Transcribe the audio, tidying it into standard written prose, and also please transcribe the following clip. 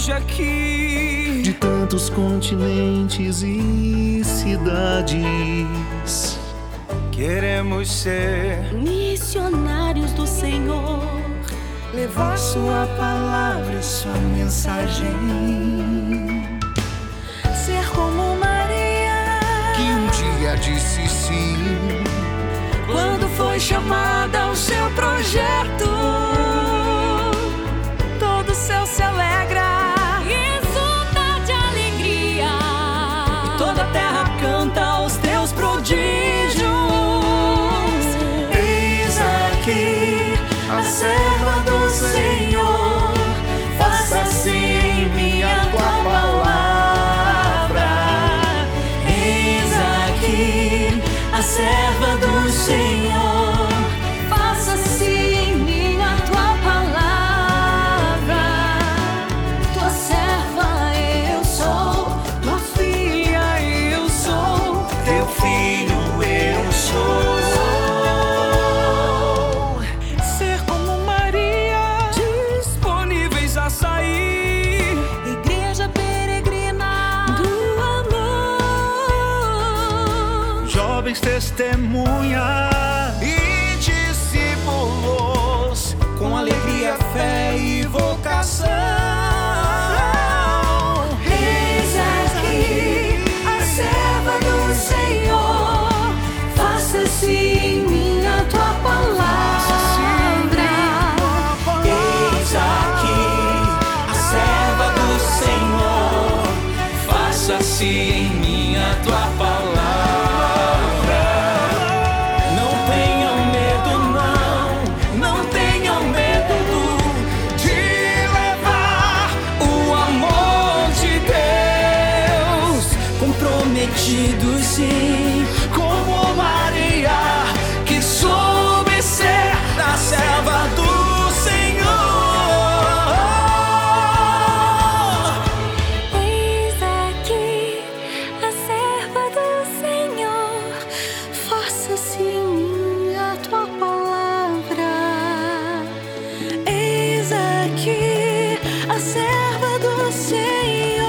hoje aqui, de tantos continentes e cidades. queremos ser missionários do Senhor, levar sua palavra, sua mensagem. ser como Maria, Que um dia disse sim, quando foi chamada ao seu projeto. Todo céu se alegra e exulta de alegria, e toda a terra canta aos teus prodígios. Eis aqui a serva do Senhor, faça assim em mim a tua palavra. Eis aqui a serva do Senhor, faça-se em mim a tua palavra. Tua serva eu sou, tua filha eu sou, Teu filho eu sou. ser como Maria, Disponíveis a sair, igreja peregrina do amor. jovens testemunhas e discípulos com alegria, fé e vocação. Eis aqui a serva do Senhor, faça-se em mim a tua palavra. Eis aqui a serva do Senhor, faça-se em mim a tua palavra. Não tenham medo, não tenham medo de levar o amor de Deus, comprometido sim, como Maria, que soube ser a serva do Senhor. Eis aqui a serva do Senhor, faça-se em mim a tua palavra. Eis aqui a serva do Senhor,